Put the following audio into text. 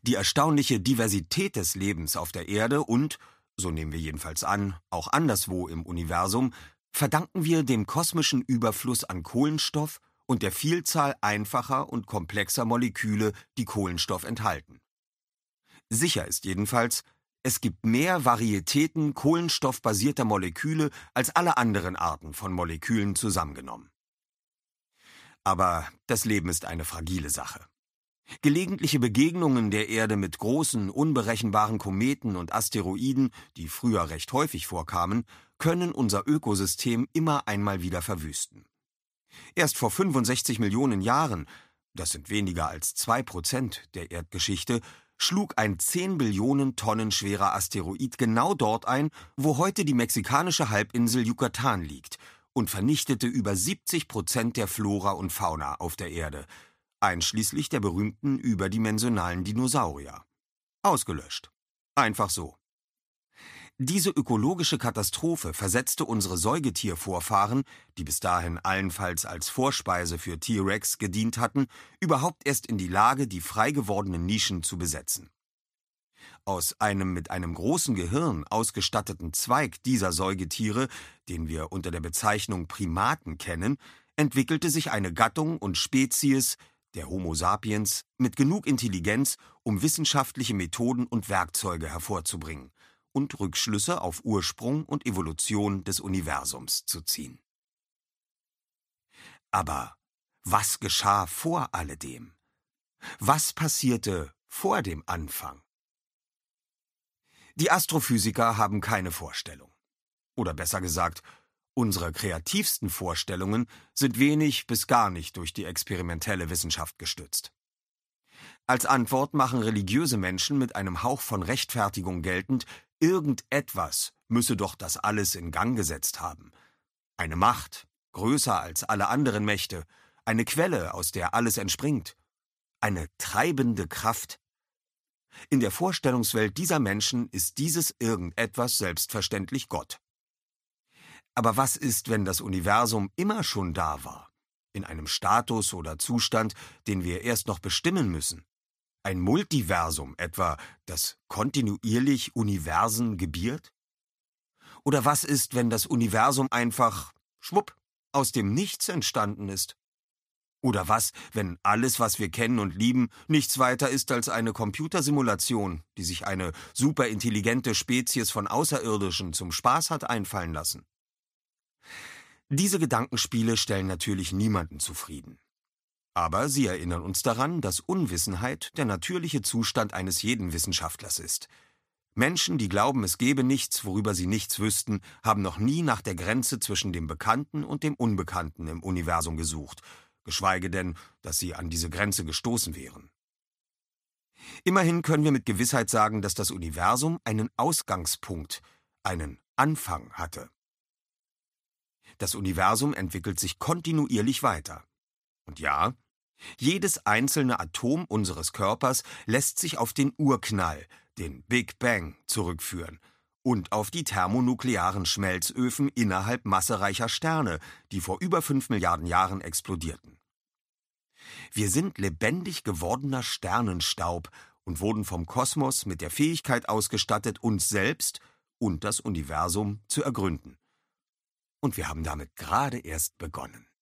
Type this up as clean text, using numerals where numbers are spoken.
Die erstaunliche Diversität des Lebens auf der Erde und, so nehmen wir jedenfalls an, auch anderswo im Universum, verdanken wir dem kosmischen Überfluss an Kohlenstoff und der Vielzahl einfacher und komplexer Moleküle, die Kohlenstoff enthalten. Sicher ist jedenfalls, es gibt mehr Varietäten kohlenstoffbasierter Moleküle als alle anderen Arten von Molekülen zusammengenommen. Aber das Leben ist eine fragile Sache. Gelegentliche Begegnungen der Erde mit großen, unberechenbaren Kometen und Asteroiden, die früher recht häufig vorkamen, können unser Ökosystem immer einmal wieder verwüsten. Erst vor 65 Millionen Jahren, das sind weniger als 2% der Erdgeschichte, schlug ein 10 Billionen Tonnen schwerer Asteroid genau dort ein, wo heute die mexikanische Halbinsel Yucatan liegt, und vernichtete über 70% der Flora und Fauna auf der Erde, einschließlich der berühmten überdimensionalen Dinosaurier. Ausgelöscht. Einfach so. Diese ökologische Katastrophe versetzte unsere Säugetiervorfahren, die bis dahin allenfalls als Vorspeise für T-Rex gedient hatten, überhaupt erst in die Lage, die frei gewordenen Nischen zu besetzen. Aus einem mit einem großen Gehirn ausgestatteten Zweig dieser Säugetiere, den wir unter der Bezeichnung Primaten kennen, entwickelte sich eine Gattung und Spezies, der Homo sapiens, mit genug Intelligenz, um wissenschaftliche Methoden und Werkzeuge hervorzubringen und Rückschlüsse auf Ursprung und Evolution des Universums zu ziehen. Aber was geschah vor alledem? Was passierte vor dem Anfang? Die Astrophysiker haben keine Vorstellung. Oder besser gesagt, unsere kreativsten Vorstellungen sind wenig bis gar nicht durch die experimentelle Wissenschaft gestützt. Als Antwort machen religiöse Menschen mit einem Hauch von Rechtfertigung geltend, irgendetwas müsse doch das alles in Gang gesetzt haben. Eine Macht, größer als alle anderen Mächte, eine Quelle, aus der alles entspringt, eine treibende Kraft. In der Vorstellungswelt dieser Menschen ist dieses Irgendetwas selbstverständlich Gott. Aber was ist, wenn das Universum immer schon da war, in einem Status oder Zustand, den wir erst noch bestimmen müssen? Ein Multiversum etwa, das kontinuierlich Universen gebiert? Oder was ist, wenn das Universum einfach, schwupp, aus dem Nichts entstanden ist? Oder was, wenn alles, was wir kennen und lieben, nichts weiter ist als eine Computersimulation, die sich eine superintelligente Spezies von Außerirdischen zum Spaß hat einfallen lassen? Diese Gedankenspiele stellen natürlich niemanden zufrieden. Aber sie erinnern uns daran, dass Unwissenheit der natürliche Zustand eines jeden Wissenschaftlers ist. Menschen, die glauben, es gebe nichts, worüber sie nichts wüssten, haben noch nie nach der Grenze zwischen dem Bekannten und dem Unbekannten im Universum gesucht, geschweige denn, dass sie an diese Grenze gestoßen wären. Immerhin können wir mit Gewissheit sagen, dass das Universum einen Ausgangspunkt, einen Anfang hatte. Das Universum entwickelt sich kontinuierlich weiter. Und ja, jedes einzelne Atom unseres Körpers lässt sich auf den Urknall, den Big Bang, zurückführen und auf die thermonuklearen Schmelzöfen innerhalb massereicher Sterne, die vor über 5 Milliarden Jahren explodierten. Wir sind lebendig gewordener Sternenstaub und wurden vom Kosmos mit der Fähigkeit ausgestattet, uns selbst und das Universum zu ergründen. Und wir haben damit gerade erst begonnen.